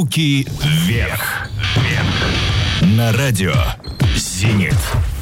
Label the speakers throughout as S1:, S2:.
S1: Руки вверх. На радио «Зенит».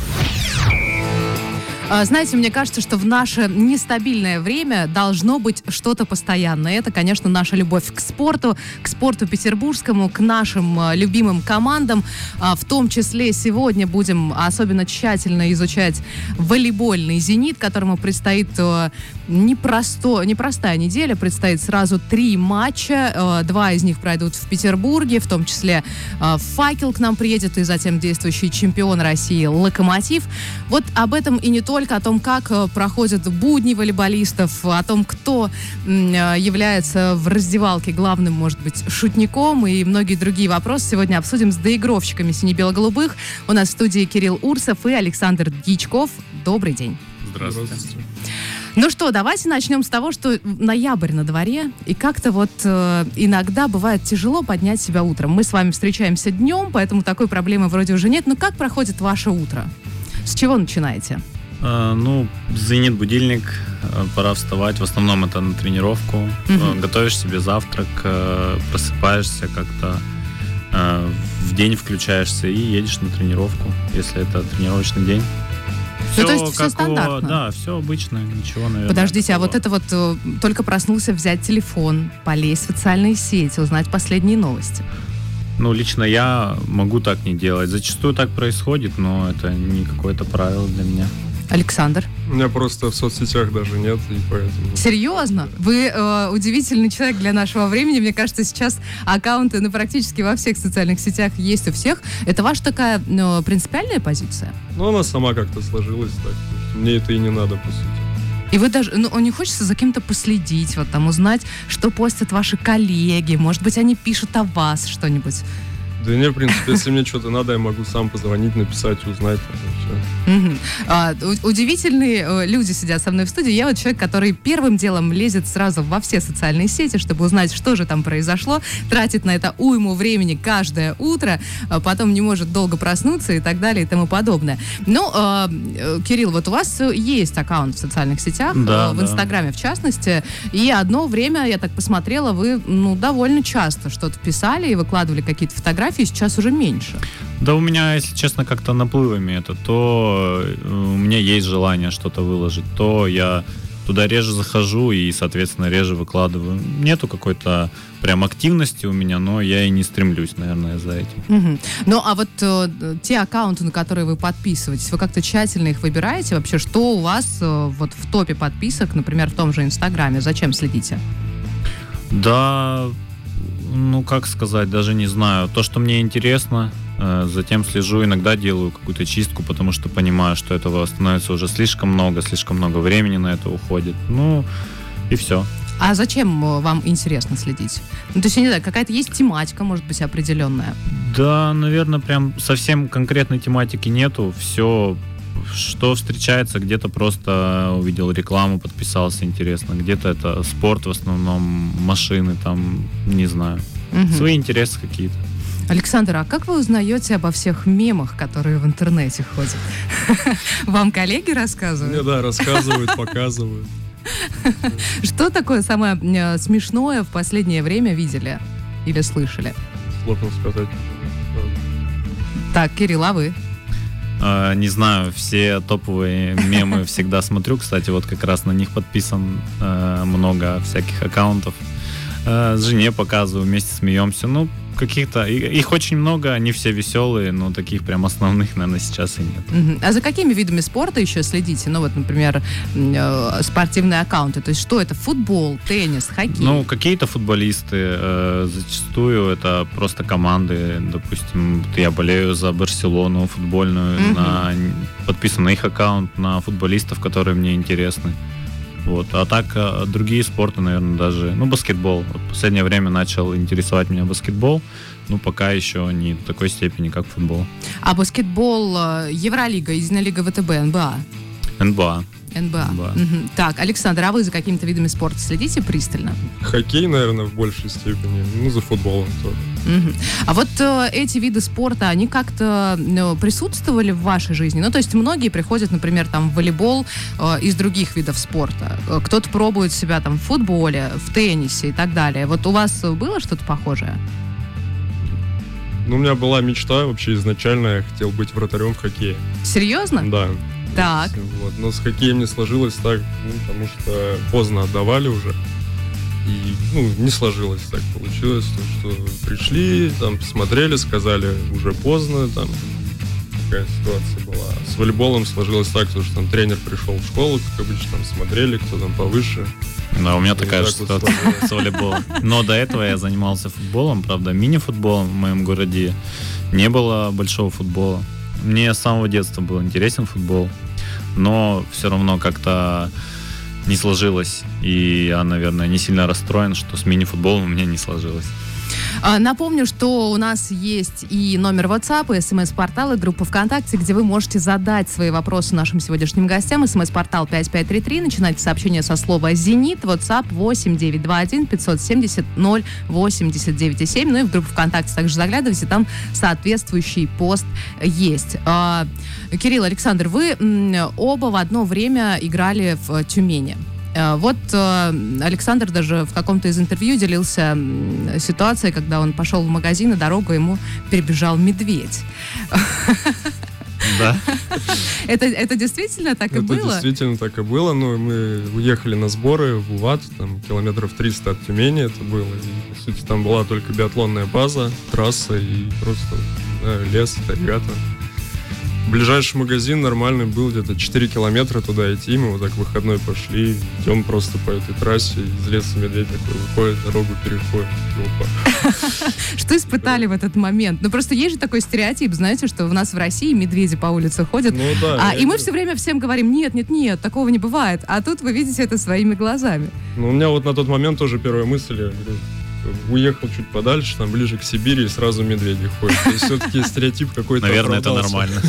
S2: Знаете, мне кажется, что в наше нестабильное время должно быть что-то постоянное. Это, конечно, наша любовь к спорту петербургскому, к нашим любимым командам. В том числе сегодня будем особенно тщательно изучать волейбольный «Зенит», которому предстоит непростая неделя. Предстоит сразу 3 матча. 2 из них пройдут в Петербурге, в том числе «Факел» к нам приедет, и затем действующий чемпион России «Локомотив». Вот об этом и не только, о том, как проходят будни волейболистов, о том, кто является в раздевалке главным, может быть, шутником, и многие другие вопросы сегодня обсудим с доигровщиками сине-бело-голубых. У нас в студии Кирилл Урсов и Александр Дьячков. Добрый день.
S3: Здравствуйте.
S2: Ну что, давайте начнем с того, что ноябрь на дворе, и как-то иногда бывает тяжело поднять себя утром. Мы с вами встречаемся днем, поэтому такой проблемы вроде уже нет. Но как проходит ваше утро? С чего начинаете?
S3: «Зенит» будильник, пора вставать. В основном это на тренировку. Готовишь себе завтрак, просыпаешься как-то, в день включаешься и едешь на тренировку, если это тренировочный день.
S2: Все, то есть все стандартно?
S3: Да, все обычно, ничего, наверное.
S2: Подождите, такого. А вот это только проснулся, взять телефон, полезть в социальные сети, узнать последние новости.
S3: Лично я могу так не делать. Зачастую так происходит, но это не какое-то правило для меня.
S2: Александр?
S4: У меня просто в соцсетях даже нет, и поэтому...
S2: Серьезно? Вы удивительный человек для нашего времени. Мне кажется, сейчас аккаунты практически во всех социальных сетях есть у всех. Это ваша такая принципиальная позиция?
S4: Она сама как-то сложилась так. Мне это и не надо, по сути.
S2: И вы даже, не хочется за кем-то последить, узнать, что постят ваши коллеги. Может быть, они пишут о вас что-нибудь?
S4: Да не, в принципе, если мне что-то надо, я могу сам позвонить, написать, узнать.
S2: Удивительные люди сидят со мной в студии. Я человек, который первым делом лезет сразу во все социальные сети, чтобы узнать, что же там произошло, тратит на это уйму времени каждое утро, потом не может долго проснуться и так далее и тому подобное. Кирилл, у вас есть аккаунт в социальных сетях, в Инстаграме в частности, и одно время, я так посмотрела, вы довольно часто что-то писали и выкладывали какие-то фотографии, сейчас уже меньше.
S3: Да, у меня, если честно, как-то наплывами это. То у меня есть желание что-то выложить, то я туда реже захожу и, соответственно, реже выкладываю. Нету какой-то прям активности у меня, но я и не стремлюсь, наверное, за этим.
S2: Те аккаунты, на которые вы подписываетесь, вы как-то тщательно их выбираете? Вообще, что у вас в топе подписок, например, в том же Инстаграме? Зачем следите?
S3: Да... как сказать, даже не знаю. То, что мне интересно, затем слежу, иногда делаю какую-то чистку, потому что понимаю, что этого становится уже слишком много времени на это уходит. И все.
S2: А зачем вам интересно следить? То есть, я не знаю, какая-то есть тематика, может быть, определенная?
S3: Да, наверное, прям совсем конкретной тематики нету. Все, что встречается, где-то просто увидел рекламу, подписался, интересно. Где-то это спорт, в основном машины, не знаю. Свои интересы какие-то.
S2: Александр, а как вы узнаете обо всех мемах, которые в интернете ходят? Вам коллеги рассказывают?
S4: Мне, рассказывают, показывают.
S2: Что такое самое смешное в последнее время видели или слышали?
S4: Сложно сказать.
S2: Так, Кирилл, а вы?
S3: Не знаю, все топовые мемы всегда смотрю. Кстати, как раз на них подписан много всяких аккаунтов. С жене показываю, вместе смеемся. Каких-то... Их очень много, они все веселые, но таких прям основных, наверное, сейчас и нет.
S2: А за какими видами спорта еще следите? Например, спортивные аккаунты. То есть что это? Футбол, теннис, хоккей?
S3: Какие-то футболисты. Зачастую это просто команды. Допустим, я болею за Барселону футбольную. Подписан на их аккаунт, на футболистов, которые мне интересны. А так, другие спорты, наверное, даже... баскетбол. В последнее время начал интересовать меня баскетбол, пока еще не в такой степени, как футбол.
S2: А баскетбол, Евролига, Единая лига ВТБ, НБА?
S3: НБА.
S2: Так, Александр, а вы за какими-то видами спорта следите пристально?
S4: Хоккей, наверное, в большей степени. За футболом тоже.
S2: А эти виды спорта, они как-то присутствовали в вашей жизни? То есть многие приходят, например, в волейбол из других видов спорта. Кто-то пробует себя в футболе, в теннисе и так далее. У вас было что-то похожее?
S4: Ну, у меня была мечта вообще изначально, я хотел быть вратарем в хоккее.
S2: Серьезно?
S4: Да.
S2: Так.
S4: Вот. Но с хоккеем не сложилось так, потому что поздно отдавали уже. И, не сложилось так. Получилось, что пришли, там, посмотрели, сказали, уже поздно, там, такая ситуация была. С волейболом сложилось так, что там тренер пришел в школу, как обычно, там, смотрели, кто там повыше.
S3: Да, у меня такая же ситуация с волейболом. Но до этого я занимался футболом, правда, мини-футболом в моем городе. Не было большого футбола. Мне с самого детства был интересен футбол, но все равно как-то не сложилось. И я, наверное, не сильно расстроен, что с мини-футболом у меня не сложилось.
S2: Напомню, что у нас есть и номер WhatsApp, и СМС-портал, и группа ВКонтакте, где вы можете задать свои вопросы нашим сегодняшним гостям. СМС-портал 5533. Начинайте сообщение со слова «Зенит». WhatsApp 8921-570-08-97. Ну и в группу ВКонтакте также заглядывайте, там соответствующий пост есть. Кирилл, Александр, вы оба в одно время играли в Тюмени. Вот Александр даже в каком-то из интервью делился ситуацией, когда он пошел в магазин, и дорогу ему перебежал медведь.
S3: Да.
S2: Это действительно так и было?
S4: Это действительно так и было. Но мы уехали на сборы в УВАТ, там километров 300 от Тюмени это было. И, по сути, там была только биатлонная база, трасса и просто лес, ребята. Ближайший магазин нормальный был где-то 4 километра туда идти. Мы вот так в выходной пошли, идем просто по этой трассе. Из леса медведь такой выходит, дорогу переходит.
S2: Что испытали в этот момент? Ну просто есть же такой стереотип, знаете, что у нас в России медведи по улице ходят.
S4: Ну, да,
S2: и мы все время всем говорим, нет, такого не бывает. А тут вы видите это своими глазами.
S4: Ну у меня вот на тот момент тоже первая мысль, я говорю, уехал чуть подальше, там ближе к Сибири, и сразу медведи ходят. То есть все-таки стереотип какой-то.
S3: Наверное,
S4: оправдался.
S3: это нормально.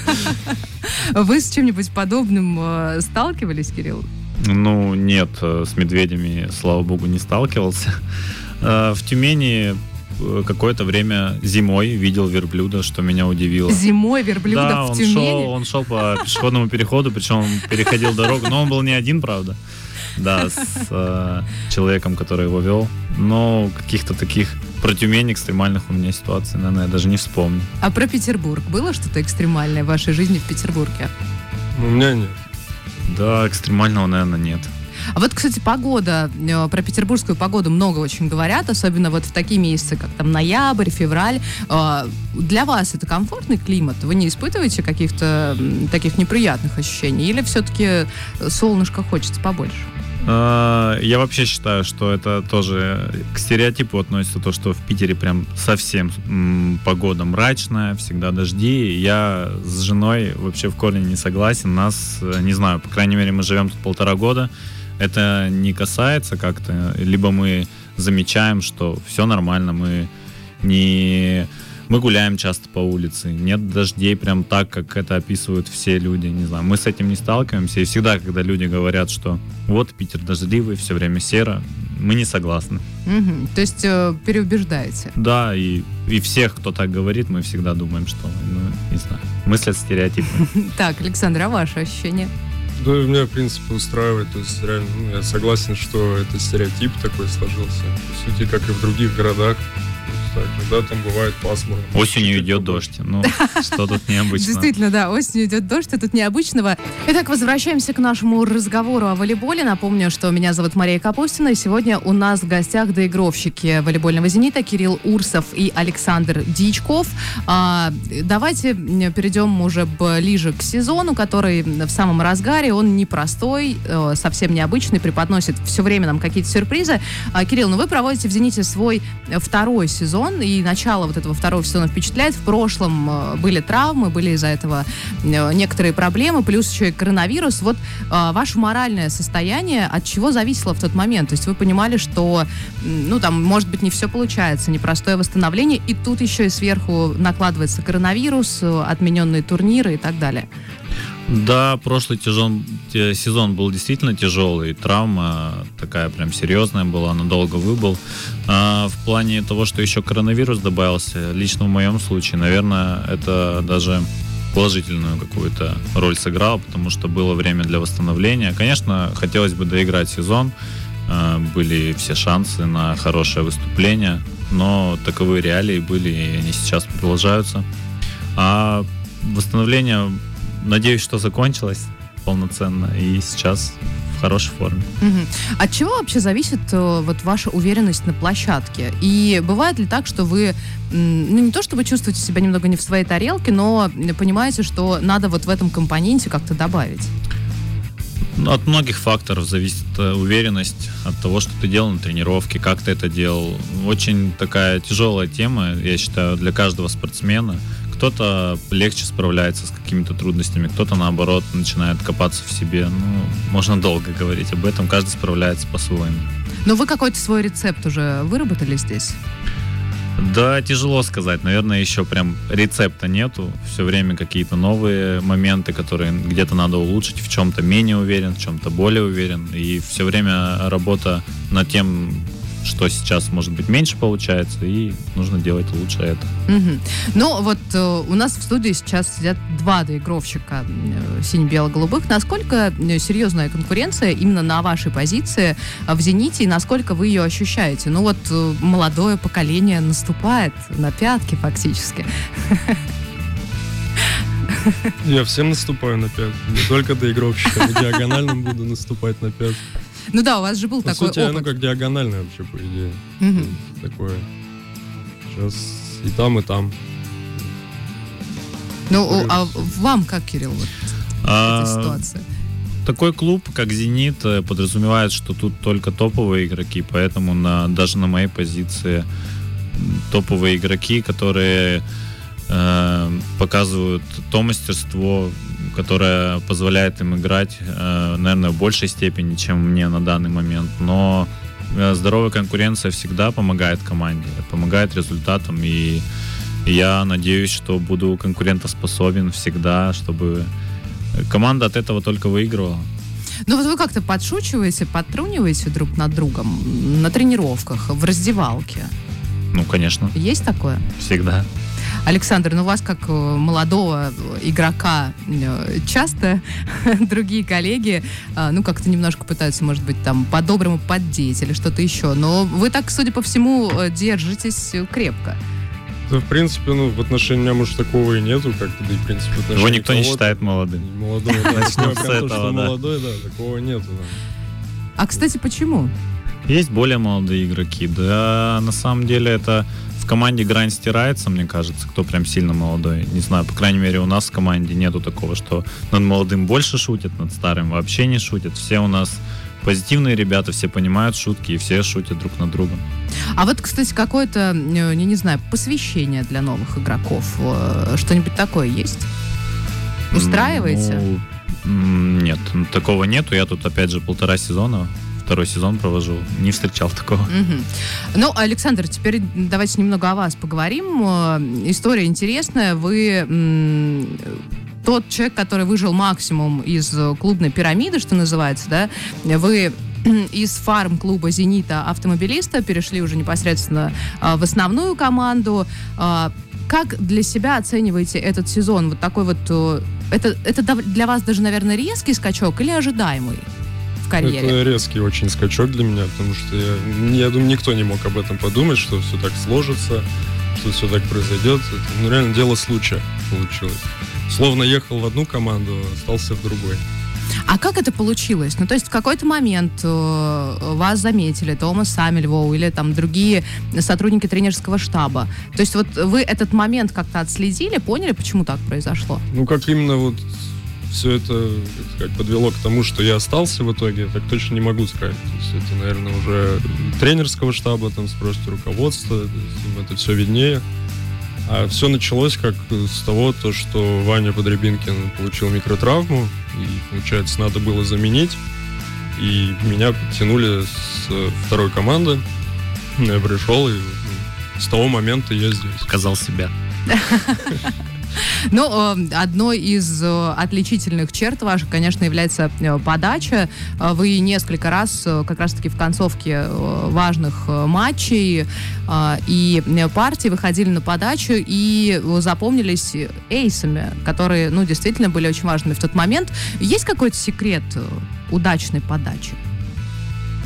S2: Вы с чем-нибудь подобным сталкивались, Кирилл?
S3: Ну, нет, с медведями, слава богу, не сталкивался. В Тюмени какое-то время зимой видел верблюда, что меня удивило.
S2: Зимой верблюда
S3: да,
S2: в Тюмени?
S3: Он шел по пешеходному переходу, причем он переходил дорогу, но он был не один, правда. Да, с человеком, который его вел. Но каких-то таких про Тюмень экстремальных у меня ситуаций, наверное, я даже не вспомню.
S2: А про Петербург? Было что-то экстремальное в вашей жизни в Петербурге?
S4: У меня нет.
S3: Да, экстремального, наверное, нет.
S2: А вот, кстати, погода, про петербургскую погоду много очень говорят, особенно вот в такие месяцы, как там ноябрь, февраль. Для вас это комфортный климат? Вы не испытываете каких-то таких неприятных ощущений? Или все-таки солнышко хочется побольше?
S3: Я вообще считаю, что это тоже к стереотипу относится то, что в Питере прям совсем погода мрачная, всегда дожди. Я с женой вообще в корне не согласен. Нас, не знаю, по крайней мере, мы живем тут 1,5 года. Это не касается как-то, либо мы замечаем, что все нормально, мы гуляем часто по улице, нет дождей прям так, как это описывают все люди, не знаю, мы с этим не сталкиваемся, и всегда, когда люди говорят, что вот Питер дождливый, все время серо, мы не согласны.
S2: Угу. То есть переубеждаете?
S3: Да, и всех, кто так говорит, мы всегда думаем, что, не знаю, мыслят стереотипы.
S2: Так, Александр, а ваши ощущения?
S4: Да, меня, в принципе, устраивает. То есть, реально, я согласен, что это стереотип такой сложился. По сути, как и в других городах. Да, там бывает пасмурно.
S3: Осенью идет дождь. Ну, что тут необычного?
S2: Действительно, да, осенью идет дождь, а тут необычного. Итак, возвращаемся к нашему разговору о волейболе. Напомню, что меня зовут Мария Капустина, и сегодня у нас в гостях доигровщики волейбольного «Зенита» Кирилл Урсов и Александр Дьячков. Давайте перейдем уже ближе к сезону, который в самом разгаре. Он непростой, совсем необычный, преподносит все время нам какие-то сюрпризы. Кирилл, вы проводите в «Зените» свой второй сезон, и начало вот этого второго сезона впечатляет. В прошлом были травмы, были из-за этого некоторые проблемы, плюс еще и коронавирус. Вот ваше моральное состояние от чего зависело в тот момент? То есть вы понимали, что, там, может быть, не все получается, непростое восстановление, и тут еще и сверху накладывается коронавирус, отмененные турниры и так далее.
S3: Да, прошлый сезон был действительно тяжелый. Травма такая прям серьезная была, надолго выбыл. В плане того, что еще коронавирус добавился, лично в моем случае, наверное, это даже положительную какую-то роль сыграло, потому что было время для восстановления. Конечно, хотелось бы доиграть сезон, были все шансы на хорошее выступление, но таковы реалии были, и они сейчас продолжаются. А восстановление, надеюсь, что закончилось полноценно, и сейчас в хорошей форме.
S2: От чего вообще зависит вот ваша уверенность на площадке? И бывает ли так, что вы, не то чтобы чувствуете себя немного не в своей тарелке, но понимаете, что надо вот в этом компоненте как-то добавить?
S3: От многих факторов зависит уверенность, от того, что ты делал на тренировке, как ты это делал. Очень такая тяжелая тема, я считаю, для каждого спортсмена. Кто-то легче справляется с какими-то трудностями, кто-то, наоборот, начинает копаться в себе. Можно долго говорить об этом, каждый справляется по-своему.
S2: Но вы какой-то свой рецепт уже выработали здесь?
S3: Да, тяжело сказать. Наверное, еще прям рецепта нету. Все время какие-то новые моменты, которые где-то надо улучшить, в чем-то менее уверен, в чем-то более уверен. И все время работа над тем, что сейчас, может быть, меньше получается, и нужно делать лучше это.
S2: Ну, вот у нас в студии сейчас сидят два доигровщика сине-бело-голубых. Насколько серьезная конкуренция именно на вашей позиции в «Зените», и насколько вы ее ощущаете? Ну, вот молодое поколение наступает на пятки фактически.
S4: Я всем наступаю на пятки, не только доигровщикам, диагональным буду наступать на пятки.
S2: Ну да, у вас же был такой
S4: опыт. По сути, оно как диагональное вообще, по идее. Такое. Сейчас и там, и там.
S2: Ну, а вам как, Кирилл, вот эта ситуация?
S3: Такой клуб, как «Зенит», подразумевает, что тут только топовые игроки, поэтому даже на моей позиции топовые игроки, которые показывают то мастерство, которое позволяет им играть, наверное, в большей степени, чем мне на данный момент. Но здоровая конкуренция всегда помогает команде, помогает результатам, и я надеюсь, что буду конкурентоспособен всегда, чтобы команда от этого только выигрывала.
S2: Ну вот вы как-то подшучиваете, подтруниваете друг над другом на тренировках, в раздевалке?
S3: Ну, конечно.
S2: Есть такое?
S3: Всегда.
S2: Александр, ну вас как молодого игрока часто другие коллеги, ну как-то немножко пытаются, может быть, там по-доброму поддеть или что-то еще, но вы так, судя по всему, держитесь крепко.
S4: Да, в принципе, в отношении меня, может, такого и нету, как-то, да и, в принципе, в отношении
S3: его никто не считает молодым.
S4: Молодого, да, начнем с этого, что молодой, да, такого нету.
S2: А, кстати, почему?
S3: Есть более молодые игроки, да, на самом деле это в команде грань стирается, мне кажется, кто прям сильно молодой. Не знаю, по крайней мере, у нас в команде нету такого, что над молодым больше шутят, над старым вообще не шутят. Все у нас позитивные ребята, все понимают шутки, и все шутят друг над другом.
S2: А вот, кстати, какое-то, не знаю, посвящение для новых игроков, что-нибудь такое есть? Устраиваете?
S3: Нет, такого нету. Я тут, опять же, 1,5 сезона. Второй сезон провожу. Не встречал такого.
S2: Ну, Александр, теперь давайте немного о вас поговорим. История интересная. Вы тот человек, который выжил максимум из клубной пирамиды, что называется, да? Вы из фарм-клуба «Зенита» автомобилиста перешли уже непосредственно в основную команду. Как для себя оцениваете этот сезон? Вот такой вот... Это для вас даже, наверное, резкий скачок или ожидаемый в карьере?
S4: Это резкий очень скачок для меня, потому что я думаю, никто не мог об этом подумать, что все так сложится, что все так произойдет. Это, реально дело случая получилось. Словно ехал в одну команду, остался в другой.
S2: А как это получилось? Ну, то есть в какой-то момент вас заметили Томас Саммельвоу или там другие сотрудники тренерского штаба. То есть вот вы этот момент как-то отследили, поняли, почему так произошло?
S4: Ну, как именно вот все это, так сказать, подвело к тому, что я остался в итоге, так точно не могу сказать. То есть это, наверное, уже тренерского штаба, там спросите руководство, им это все виднее. А все началось как с того, что Ваня Подребинкин получил микротравму, и, получается, надо было заменить. И меня подтянули с второй команды. Я пришел, и с того момента я здесь.
S3: Показал себя.
S2: Ну, одной из отличительных черт ваших, конечно, является подача. Вы несколько раз, как раз-таки в концовке важных матчей и партий выходили на подачу и запомнились эйсами, которые, ну, действительно были очень важными в тот момент. Есть какой-то секрет удачной подачи?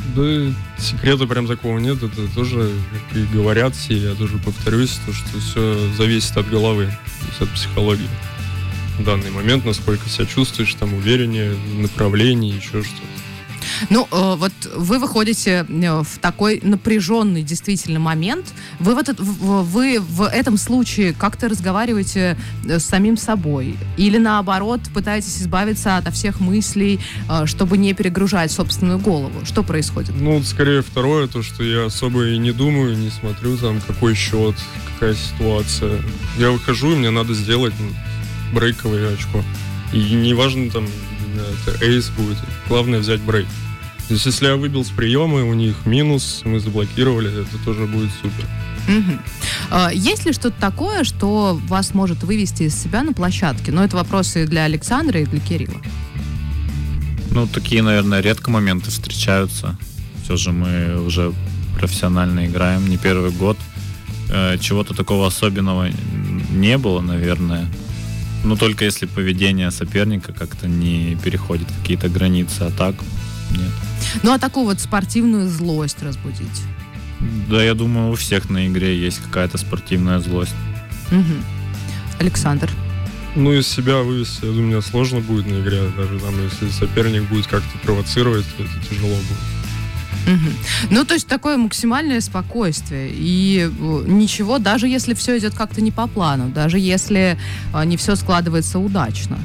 S4: Да, секрета прям такого нет. Это тоже, как и говорят все, я тоже повторюсь, то, что все зависит от головы, то есть от психологии. В данный момент, насколько себя чувствуешь, там, увереннее, направление, еще что-то.
S2: Ну, вот вы выходите в такой напряженный действительно момент. Вы в этом случае как-то разговариваете с самим собой? Или наоборот, пытаетесь избавиться от всех мыслей, чтобы не перегружать собственную голову? Что происходит?
S4: Ну, скорее второе, то, что я особо и не думаю, не смотрю, там, какой счет, какая ситуация. Я выхожу, и мне надо сделать брейковое очко. И неважно, там, это эйс будет. Главное взять брейк. То есть, если я выбил с приема, у них минус, мы заблокировали, это тоже будет супер.
S2: Угу. Есть ли что-то такое, что вас может вывести из себя на площадке? Но это вопросы для Александра и для Кирилла.
S3: Ну, такие, наверное, редко моменты встречаются. Все же мы уже профессионально играем, не первый год. Чего-то такого особенного не было, наверное. Ну, только если поведение соперника как-то не переходит какие-то границы, а так нет.
S2: Ну, а такую вот спортивную злость разбудить?
S3: Да, я думаю, у всех на игре есть какая-то спортивная злость.
S2: Угу. Александр?
S4: Ну, из себя вывести, я думаю, мне сложно будет на игре. Даже там, если соперник будет как-то провоцировать, то это тяжело будет.
S2: Угу. Ну, то есть такое максимальное спокойствие. И ничего, даже если все идет как-то не по плану, даже если не все складывается удачно.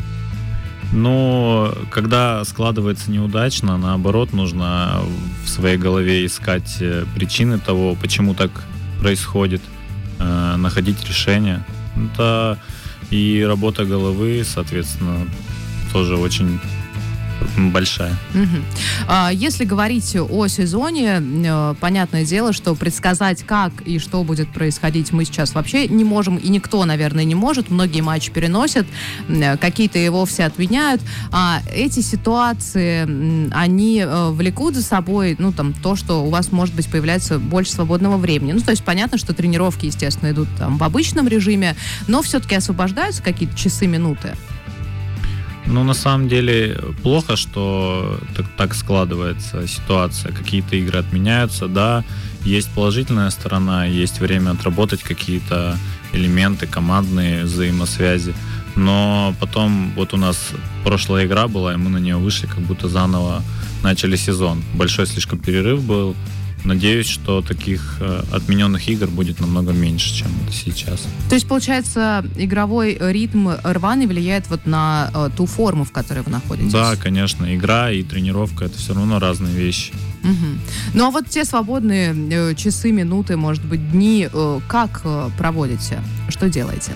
S3: Но когда складывается неудачно, наоборот, нужно в своей голове искать причины того, почему так происходит, находить решение. Это и работа головы, соответственно, тоже очень большая.
S2: Угу. Если говорить о сезоне, понятное дело, что предсказать, как и что будет происходить, мы сейчас вообще не можем, и никто, наверное, не может. Многие матчи переносят, какие-то и вовсе отменяют. А эти ситуации, они влекут за собой, ну, там, то, что у вас, может быть, появляется больше свободного времени. Ну, то есть понятно, что тренировки, естественно, идут там в обычном режиме, но все-таки освобождаются какие-то часы, минуты.
S3: Ну, на самом деле, плохо, что так складывается ситуация. Какие-то игры отменяются, да, есть положительная сторона, есть время отработать какие-то элементы, командные взаимосвязи. Но потом, вот у нас прошлая игра была, и мы на нее вышли, как будто заново начали сезон. Большой слишком перерыв был. Надеюсь, что таких отмененных игр будет намного меньше, чем сейчас.
S2: То есть, получается, игровой ритм рваный влияет вот на ту форму, в которой вы находитесь?
S3: Да, конечно. Игра и тренировка — это все равно разные вещи.
S2: Угу. Ну, а вот те свободные часы, минуты, может быть, дни, как проводите? Что делаете?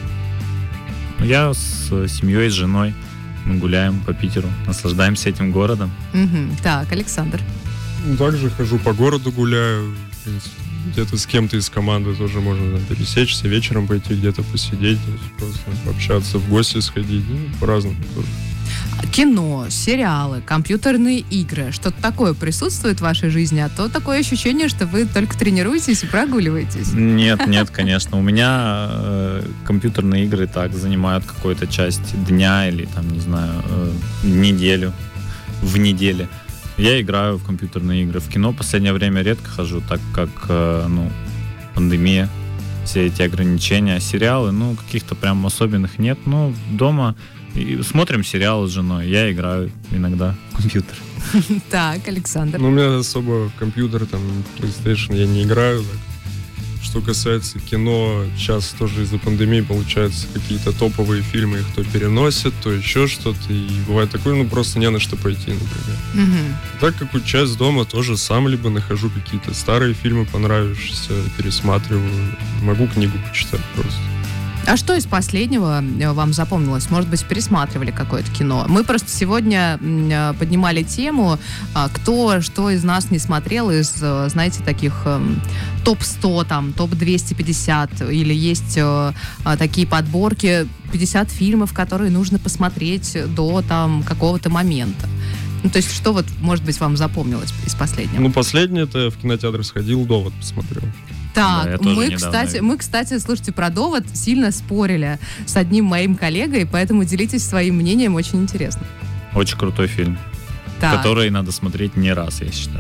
S3: Я с семьей, с женой. Мы гуляем по Питеру, наслаждаемся этим городом.
S2: Угу. Так, Александр.
S4: Также хожу по городу, гуляю. В принципе, где-то с кем-то из команды тоже можно там пересечься, вечером пойти где-то посидеть, то есть просто пообщаться, в гости сходить, ну, по-разному тоже.
S2: Кино, сериалы, компьютерные игры. Что-то такое присутствует в вашей жизни? А то такое ощущение, что вы только тренируетесь и прогуливаетесь.
S3: Нет, конечно. У меня компьютерные игры так занимают какую-то часть дня или там, не знаю, неделю, в неделе. Я играю в компьютерные игры. В кино в последнее время редко хожу, так как, пандемия, все эти ограничения. Сериалы, каких-то прям особенных нет. Дома смотрим сериалы с женой. Я играю иногда в компьютер.
S2: Так, Александр.
S4: У меня особо в компьютер, там, PlayStation я не играю. Так. Что касается кино, сейчас тоже из-за пандемии, получается, какие-то топовые фильмы их то переносят, то еще что-то. И бывает такое, просто не на что пойти, например.
S2: Угу.
S4: Так как учась дома, тоже сам либо нахожу какие-то старые фильмы понравившиеся, пересматриваю. Могу книгу почитать просто.
S2: А что из последнего вам запомнилось? Может быть, пересматривали какое-то кино? Мы просто сегодня поднимали тему, кто что из нас не смотрел из, знаете, таких топ-100, там, топ-250, или есть такие подборки 50 фильмов, которые нужно посмотреть до там какого-то момента. Ну, то есть, что вот, может быть, вам запомнилось из последнего?
S4: Последнее это в кинотеатр сходил, «Довод» посмотрел.
S2: Так, да, мы, кстати, слушайте, про «Довод» сильно спорили с одним моим коллегой, поэтому делитесь своим мнением, очень интересно.
S3: Очень крутой фильм, который надо смотреть не раз, я считаю.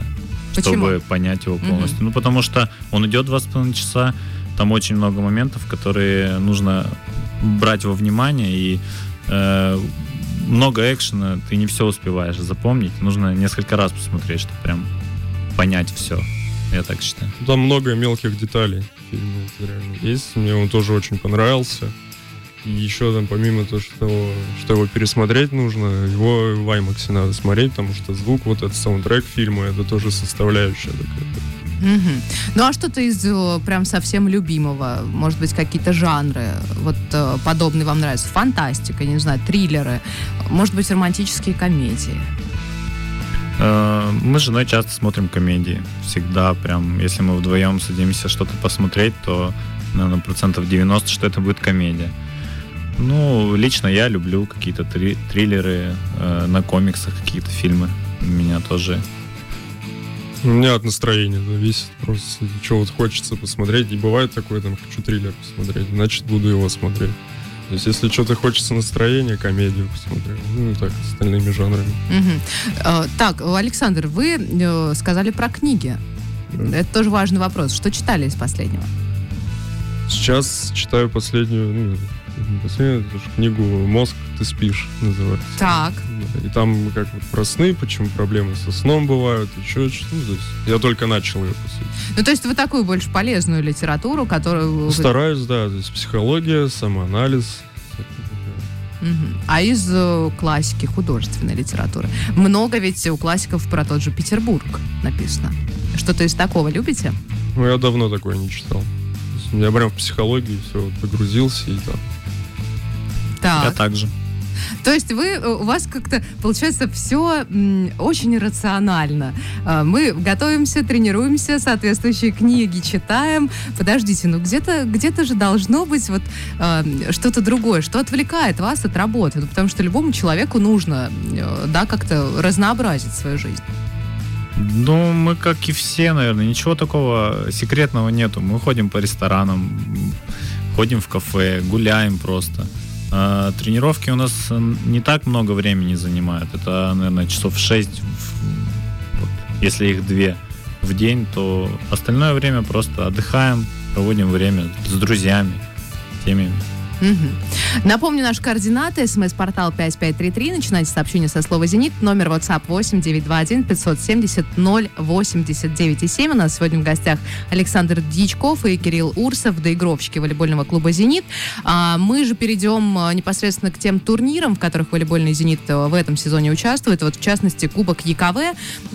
S3: чтобы понять его полностью. Ну, потому что он идет 2,5 часа, там очень много моментов, которые нужно брать во внимание, и много экшена, ты не все успеваешь запомнить. Нужно несколько раз посмотреть, чтобы прям понять все. Я так считаю.
S4: Там много мелких деталей в фильме реально есть. Мне он тоже очень понравился. И еще там, помимо того, что его пересмотреть нужно, его в IMAX надо смотреть, потому что звук, вот этот саундтрек фильма, это тоже составляющая такая.
S2: Ну а что-то из прям совсем любимого? Может быть, какие-то жанры вот подобные вам нравятся? Фантастика, не знаю, триллеры, может быть, романтические комедии?
S3: Мы с женой часто смотрим комедии. Всегда прям, если мы вдвоем садимся что-то посмотреть, то, наверное, 90%, что это будет комедия. Ну, лично я люблю какие-то триллеры, на комиксах какие-то фильмы. У меня тоже.
S4: У меня от настроения зависит. Просто что вот хочется посмотреть. И бывает такое, там, хочу триллер посмотреть, значит, буду его смотреть. То есть, если что-то хочется настроения, комедию посмотрю. Ну, так, остальными жанрами.
S2: Так, Александр, вы сказали про книги. Это тоже важный вопрос. Что читали из последнего?
S4: Сейчас читаю последнюю книгу «Мозг, ты спишь» называется.
S2: Так.
S4: И там как вот про сны, почему проблемы со сном бывают, еще что-то. Ну, то есть я только начал ее, по сути.
S2: Ну, то есть вы такую больше полезную литературу, которую...
S4: Стараюсь, да. То есть психология, самоанализ.
S2: А из классики, художественной литературы? Много ведь у классиков про тот же Петербург написано. Что-то из такого любите?
S4: Ну, я давно такое не читал. Я прям в психологию все вот погрузился и там.
S2: Так.
S3: Я также.
S2: То есть у вас как-то получается все очень рационально. Мы готовимся, тренируемся, соответствующие книги читаем. Подождите, ну где-то же должно быть вот что-то другое, что отвлекает вас от работы. Ну, потому что любому человеку нужно, да, как-то разнообразить свою жизнь.
S3: Ну, мы, как и все, наверное, ничего такого секретного нету. Мы ходим по ресторанам, ходим в кафе, гуляем просто. Тренировки у нас не так много времени занимают. Это, наверное, часов 6, вот, если их 2 в день, то остальное время просто отдыхаем, проводим время с друзьями, семьями.
S2: Напомню, наши координаты. СМС-портал 5533. Начинайте сообщение со слова «Зенит». Номер WhatsApp 8-921-570-089,7. У нас сегодня в гостях Александр Дьячков и Кирилл Урсов, доигровщики волейбольного клуба «Зенит». Мы же перейдем непосредственно к тем турнирам, в которых волейбольный «Зенит» в этом сезоне участвует. Вот, в частности, Кубок ЕКВ.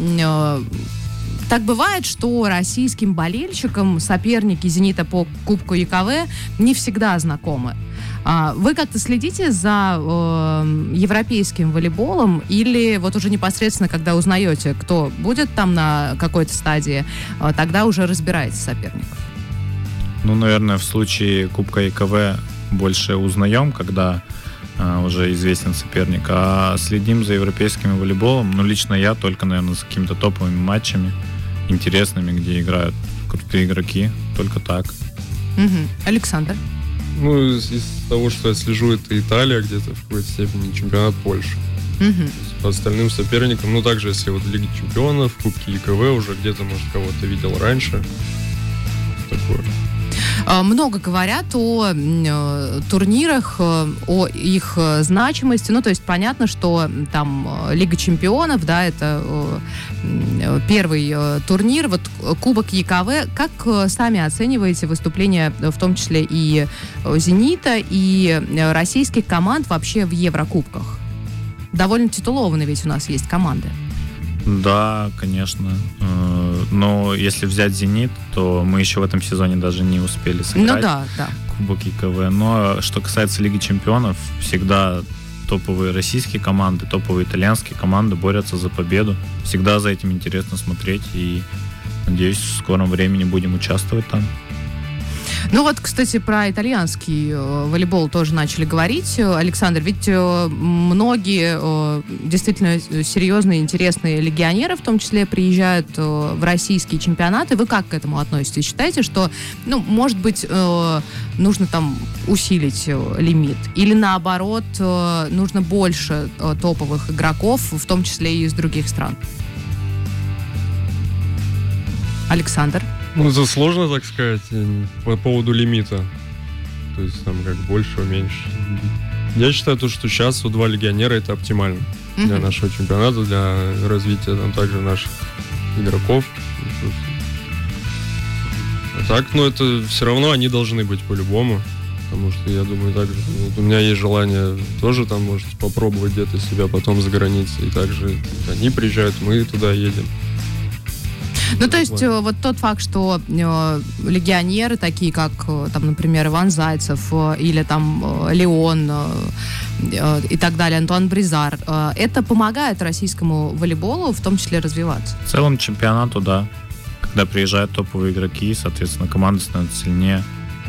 S2: Так бывает, что российским болельщикам соперники «Зенита» по Кубку ЕКВ не всегда знакомы. Вы как-то следите за европейским волейболом или вот уже непосредственно, когда узнаете, кто будет там на какой-то стадии, тогда уже разбираете соперников?
S3: Ну, наверное, в случае Кубка ЕКВ больше узнаем, когда уже известен соперник, а следим за европейским волейболом, ну, лично я только, наверное, за какими-то топовыми матчами, интересными, где играют крутые игроки, только так.
S2: Александр?
S4: Ну, из того, что я слежу, это Италия где-то в какой-то степени, чемпионат Польши. По остальным соперникам, ну, также, если вот Лига Чемпионов, Кубки ЕКВ, уже где-то, может, кого-то видел раньше. Такое.
S2: Много говорят о турнирах, о их значимости. Ну, то есть понятно, что там Лига Чемпионов, да, это первый турнир. Вот Кубок ЕКВ. Как сами оцениваете выступления, в том числе и «Зенита», и российских команд вообще в Еврокубках? Довольно титулованные ведь у нас есть команды.
S3: Да, конечно. Но если взять «Зенит», то мы еще в этом сезоне даже не успели сыграть.
S2: Ну да.
S3: Кубок ЕКВ. Но что касается Лиги Чемпионов, всегда топовые российские команды, топовые итальянские команды борются за победу. Всегда за этим интересно смотреть. И, надеюсь, в скором времени будем участвовать там.
S2: Ну вот, кстати, про итальянский волейбол тоже начали говорить. Александр, ведь многие действительно серьезные, интересные легионеры, в том числе, приезжают в российские чемпионаты. Вы как к этому относитесь? Считаете, что, ну, может быть, нужно там усилить лимит? Или наоборот, нужно больше топовых игроков, в том числе и из других стран? Александр?
S4: Ну, это сложно, так сказать, по поводу лимита. То есть там как больше, меньше. Я считаю, что сейчас 2 легионера это оптимально для нашего чемпионата, для развития там также наших игроков. А так, это все равно они должны быть по-любому. Потому что я думаю, также у меня есть желание тоже там, может, попробовать где-то себя потом за границей. И также они приезжают, мы туда едем.
S2: Ну, то есть, вот тот факт, что легионеры, такие как, там, например, Иван Зайцев или там Леон и так далее, Антуан Бризар, это помогает российскому волейболу в том числе развиваться?
S3: В целом чемпионату, да. Когда приезжают топовые игроки, соответственно, команда становится сильнее.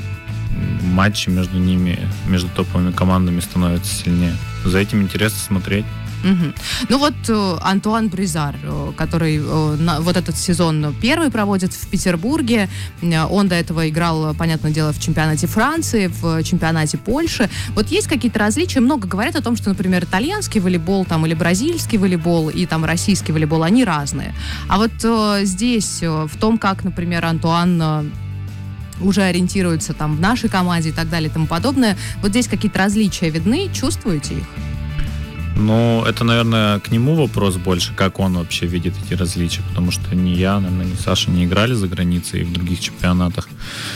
S3: Матчи между ними, между топовыми командами становятся сильнее. За этим интересно смотреть.
S2: Угу. Ну вот Антуан Бризар, который вот этот сезон первый проводит в Петербурге, он до этого играл, понятное дело, в чемпионате Франции, в чемпионате Польши. Вот есть какие-то различия? Много говорят о том, что, например, итальянский волейбол там, или бразильский волейбол и там российский волейбол, они разные. А вот здесь, в том, как, например, Антуан уже ориентируется там в нашей команде и так далее и тому подобное, вот здесь какие-то различия видны? Чувствуете их?
S3: Ну, это, наверное, к нему вопрос больше, как он вообще видит эти различия, потому что ни я, наверное, ни Саша не играли за границей и в других чемпионатах.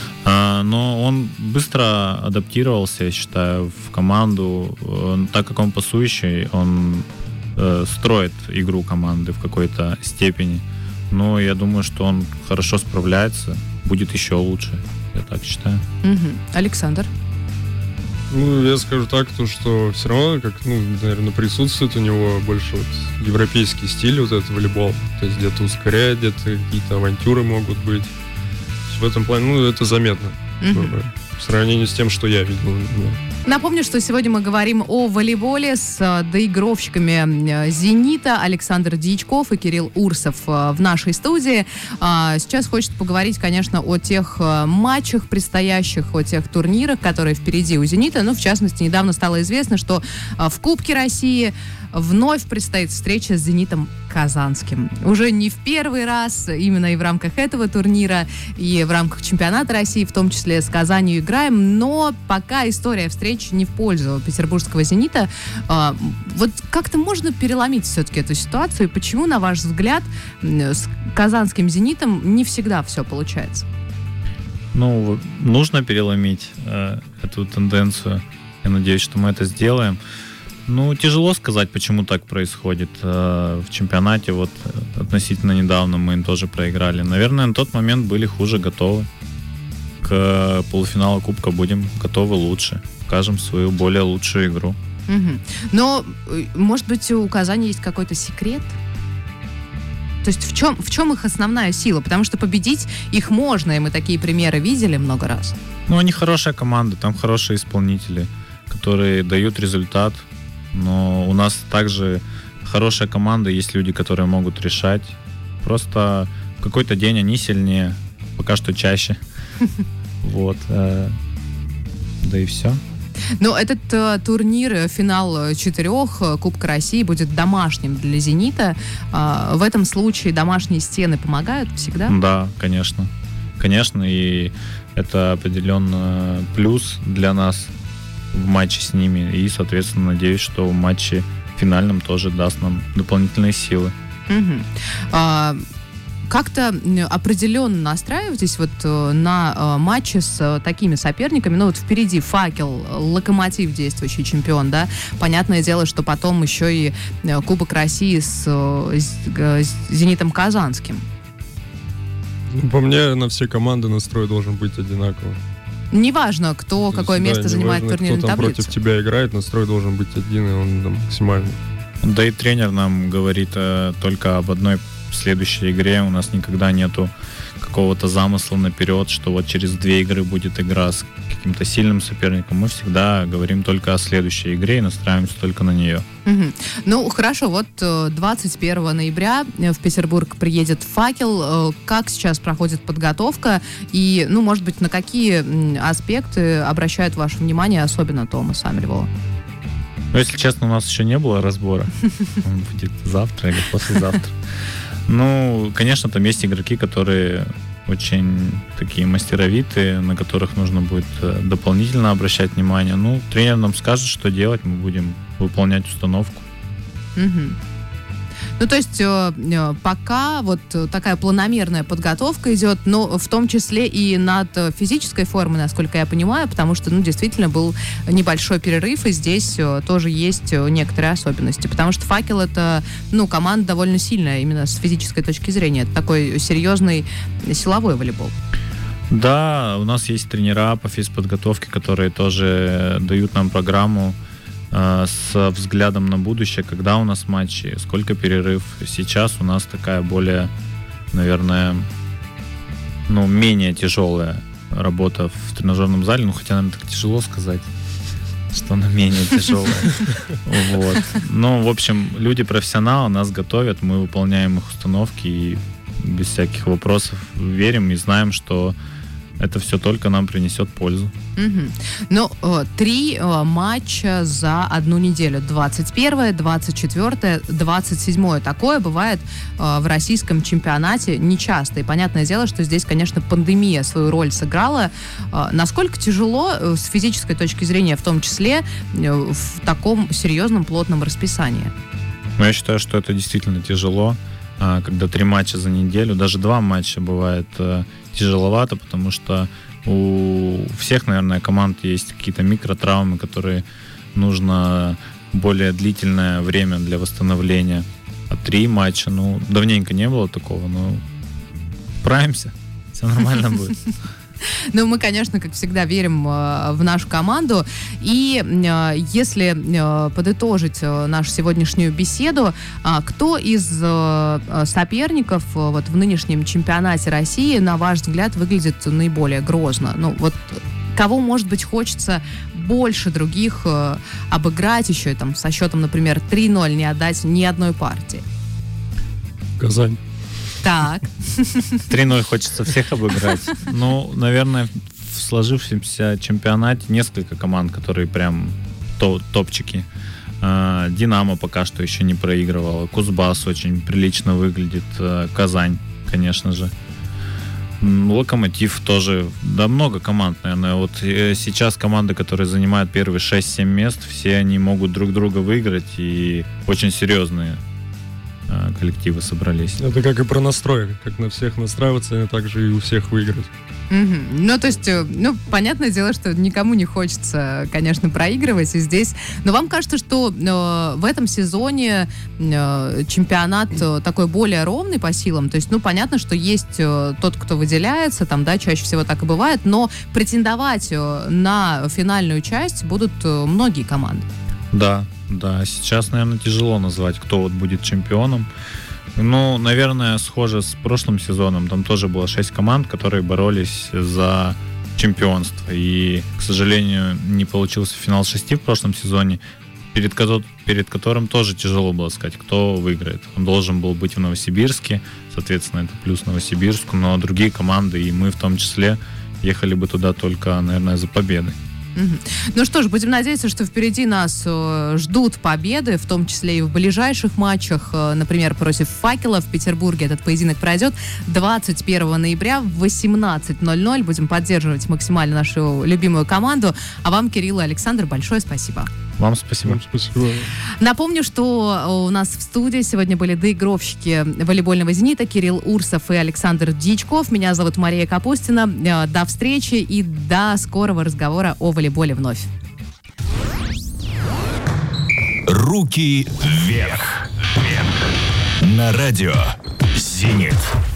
S3: Но он быстро адаптировался, я считаю, в команду. Так как он пасующий, он строит игру команды в какой-то степени. Но я думаю, что он хорошо справляется, будет еще лучше, я так считаю.
S2: Александр?
S4: Ну, я скажу так, что все равно, наверное, присутствует у него больше европейский стиль вот этот волейбол. То есть где-то ускоряет, где-то какие-то авантюры могут быть. В этом плане, это заметно. В сравнении с тем, что я видел.
S2: Напомню, что сегодня мы говорим о волейболе с доигровщиками «Зенита» Александр Дьячков и Кирилл Урсов в нашей студии. Сейчас хочется поговорить, конечно, о тех матчах предстоящих, о тех турнирах, которые впереди у «Зенита». В частности, недавно стало известно, что в Кубке России вновь предстоит встреча с «Зенитом» Казанским. Уже не в первый раз, именно и в рамках этого турнира, и в рамках чемпионата России, в том числе с Казанью играем, но пока история встреч не в пользу петербургского «Зенита». Вот как-то можно переломить все-таки эту ситуацию, и почему, на ваш взгляд, с казанским «Зенитом» не всегда все получается?
S3: Нужно переломить эту тенденцию. Я надеюсь, что мы это сделаем. Тяжело сказать, почему так происходит. В чемпионате относительно недавно мы им тоже проиграли. Наверное, на тот момент были хуже готовы. К полуфиналу Кубка будем готовы лучше. Покажем свою более лучшую игру.
S2: Но, может быть, у Казани есть какой-то секрет? То есть в чем их основная сила? Потому что победить их можно, и мы такие примеры видели много раз.
S3: Они хорошая команда, там хорошие исполнители, которые дают результат. Но у нас также хорошая команда, есть люди, которые могут решать. Просто в какой-то день они сильнее, пока что чаще. Да и все.
S2: Но этот турнир, финал 4 Кубка России, будет домашним для «Зенита». В этом случае домашние стены помогают всегда?
S3: Да, конечно. Конечно, и это определенно плюс для нас в матче с ними. И, соответственно, надеюсь, что в матче финальном тоже даст нам дополнительные силы.
S2: Как-то определенно настраиваетесь на матчи с такими соперниками? Впереди «Факел», «Локомотив», действующий чемпион, да? Понятное дело, что потом еще и Кубок России с «Зенитом» Казанским.
S4: По мне, на все команды настрой должен быть одинаковым.
S2: Неважно, кто какое место занимает в турнирной таблице.
S4: Кто там против тебя играет, настрой должен быть один, и он там максимальный.
S3: Да и тренер нам говорит только об одной следующей игре. У нас никогда нету какого-то замысла наперед, что через 2 игры будет игра с каким-то сильным соперником. Мы всегда говорим только о следующей игре и настраиваемся только на нее.
S2: Хорошо, 21 ноября в Петербург приедет «Факел». Как сейчас проходит подготовка? И, может быть, на какие аспекты обращают ваше внимание, особенно Томас Амельвова?
S3: Если честно, у нас еще не было разбора. Он будет завтра или послезавтра. Ну, конечно, там есть игроки, которые очень такие мастеровитые, на которых нужно будет дополнительно обращать внимание. Ну, тренер нам скажет, что делать, мы будем выполнять установку.
S2: Угу. Ну, то есть пока вот такая планомерная подготовка идет, но в том числе и над физической формой, насколько я понимаю, потому что, ну, действительно был небольшой перерыв, и здесь тоже есть некоторые особенности, потому что «Факел» — это, ну, команда довольно сильная именно с физической точки зрения. Это такой серьезный силовой волейбол.
S3: Да, у нас есть тренера по физподготовке, которые тоже дают нам программу с взглядом на будущее, когда у нас матчи, сколько перерыв. Сейчас у нас такая более, наверное, ну, менее тяжелая работа в тренажерном зале. Ну, хотя, наверное, так тяжело сказать, что она менее тяжелая. Вот. Ну, в общем, люди профессионалы нас готовят, мы выполняем их установки и без всяких вопросов верим и знаем, что это все только нам принесет пользу.
S2: Угу. Ну, 3 матча за одну неделю. 21-е, 24-е, 27-е. Такое бывает в российском чемпионате нечасто. И понятное дело, что здесь, конечно, пандемия свою роль сыграла. Насколько тяжело с физической точки зрения, в том числе в таком серьезном, плотном расписании?
S3: Ну, я считаю, что это действительно тяжело, когда 3 матча за неделю, даже 2 матча бывает тяжеловато, потому что у всех, наверное, команд есть какие-то микротравмы, которые нужно более длительное время для восстановления. А 3 матча, ну, давненько не было такого, но справимся, все нормально будет.
S2: Ну, мы, конечно, как всегда, верим в нашу команду. И если подытожить нашу сегодняшнюю беседу, кто из соперников вот в нынешнем чемпионате России, на ваш взгляд, выглядит наиболее грозно? Ну, вот кого, может быть, хочется больше других обыграть еще, там, со счетом, например, 3-0, не отдать ни одной партии?
S4: Казань.
S2: Так.
S3: 3-0 хочется всех обыграть. Ну, наверное, в сложившемся чемпионате несколько команд, которые прям топчики. Динамо пока что еще не проигрывала. Кузбасс очень прилично выглядит. Казань, конечно же. Локомотив тоже. Да, много команд, наверное. Вот сейчас команды, которые занимают первые 6-7 мест, все они могут друг друга выиграть. И очень серьезные коллективы собрались.
S4: Это как и про настрой. Как на всех настраиваться, а также и у всех выиграть.
S2: Угу. Ну, то есть, ну, понятное дело, что никому не хочется, конечно, проигрывать и здесь. Но вам кажется, что в этом сезоне чемпионат такой более ровный по силам? То есть, ну, понятно, что есть тот, кто выделяется, там, да, чаще всего так и бывает, но претендовать на финальную часть будут многие команды.
S3: Да, сейчас, наверное, тяжело назвать, кто вот будет чемпионом. Ну, наверное, схоже с прошлым сезоном. Там тоже было 6 команд, которые боролись за чемпионство. И, к сожалению, не получился финал 6 в прошлом сезоне, перед которым тоже тяжело было сказать, кто выиграет. Он должен был быть в Новосибирске, соответственно, это плюс Новосибирску, но другие команды, и мы в том числе, ехали бы туда только, наверное, за победой.
S2: Ну что ж, будем надеяться, что впереди нас ждут победы, в том числе и в ближайших матчах, например, против «Факела» в Петербурге. Этот поединок пройдет 21 ноября в 18:00. Будем поддерживать максимально нашу любимую команду. А вам, Кирилл и Александр, большое спасибо.
S3: Вам спасибо.
S4: Спасибо.
S2: Напомню, что у нас в студии сегодня были доигровщики волейбольного «Зенита» Кирилл Урсов и Александр Дьячков. Меня зовут Мария Капустина. До встречи и до скорого разговора о волейболе вновь.
S1: Руки вверх. На радио «Зенит».